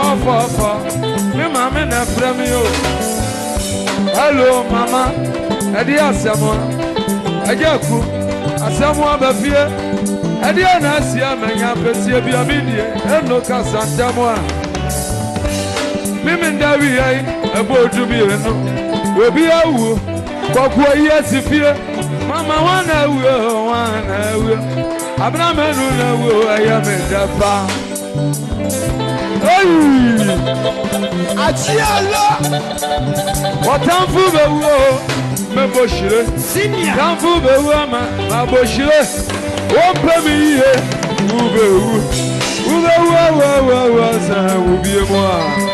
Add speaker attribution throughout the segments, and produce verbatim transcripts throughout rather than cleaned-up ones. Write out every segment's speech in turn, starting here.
Speaker 1: Papa, me mama na from you. Hello, mama. Edia Samoa. Ajaku. Asamoa Bafia. Edia Nasia, Manya Pesia Biamidi, and no Casantamoa. Women Davi, about to be a no. Will be a woo. Papa, yes, if you. Mama, one I will, one I will. Abraham, I will, I am in the farm. Hey! Achiala! What time for the war? My bushire. Senior. Time for the woman, my bushire. One penny here. Move it. Move it. I will be a more.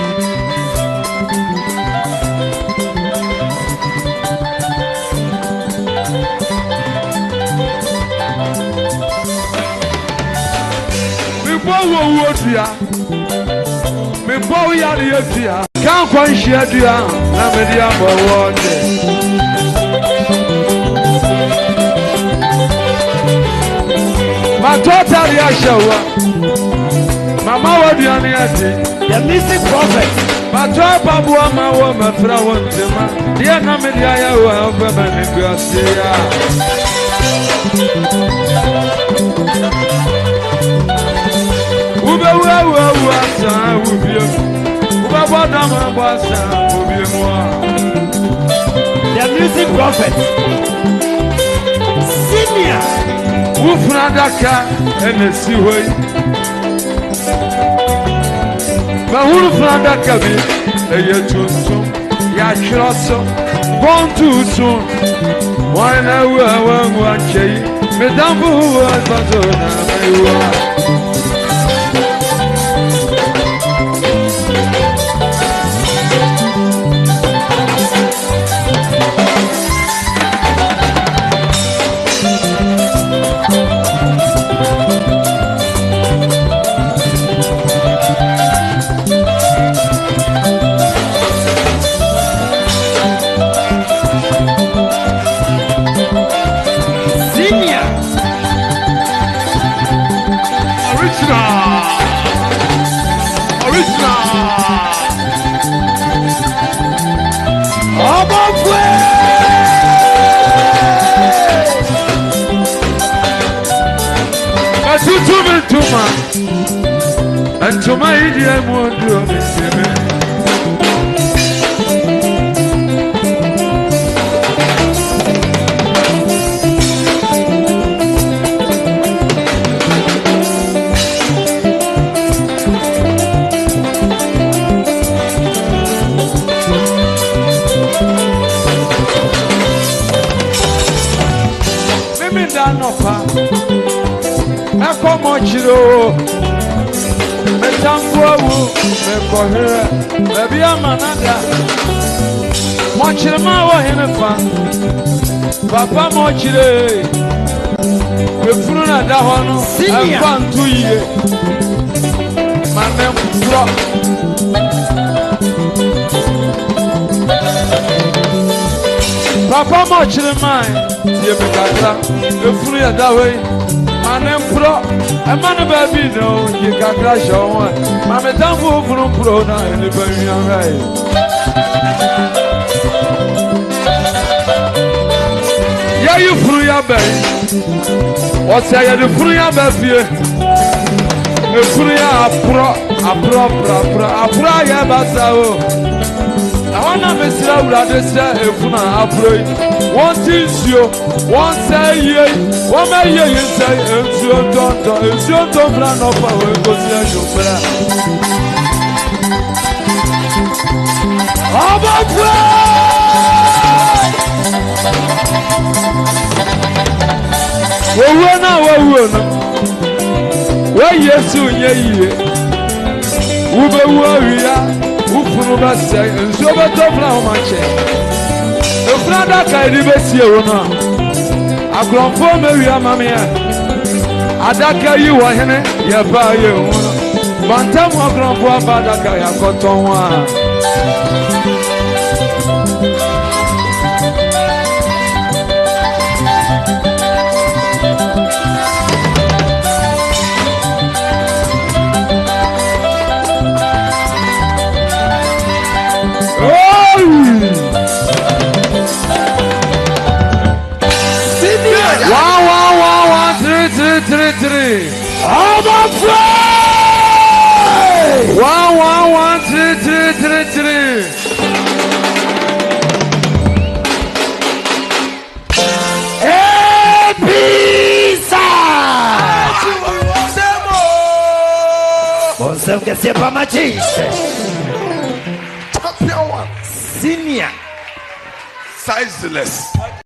Speaker 1: Me bow ya the Fia, can't quite share the arm, Namedia water. My daughter, the Ashawa, Mamma, what do you need? The mystic prophet. My daughter, Babu, my woman, Flower, dear Namedia, well, women in Garcia. Ube ube ube asa ube ube bada ma basa ube mo. The music prophet Senior Ufuna daka enesi hoyi. Ma huru funa daka bi eye tuntum ya chiroso bontu sun. Wana wa wa wa chei medambu wa bazona mewa. And to my dear Mondo, Mimi Danopa, I come on, Chiro. Metambuawu mekohere baby amanada mochirema wo henefa papa mochire befunu na da ho no afa ntu yiye manem pro papa mochirema ye bekata befunu ya da ho Manem pro, a man baby no, you can crash on one. Mamma Tambo from Pro now in the baby on right. Yeah, you free your baby. What's say the free your baby? The free a pro, a pro, pro, pro, a pro, ya basao. I want to miss you, brother, say, if you are afraid. One thing you, one say, ye, one may you say, and so don't, and so don't run off away, go see you. How about we will now, we will now. Why, yes, you, ye, Uber warrior. Ufunu basai nso beto fla o mache e fla da kai di besi e wona akronfo mewi amame ya adaka yi wo hene ye ba ye wona bantam akronfo abadaka ya koton wa One, one, one, one, three, three, three, three.
Speaker 2: Overflow.
Speaker 1: One, one, one, three, three, three, three.
Speaker 2: Você quer ser para Matista?
Speaker 3: Champion one.
Speaker 2: Senior.
Speaker 3: Sizeless.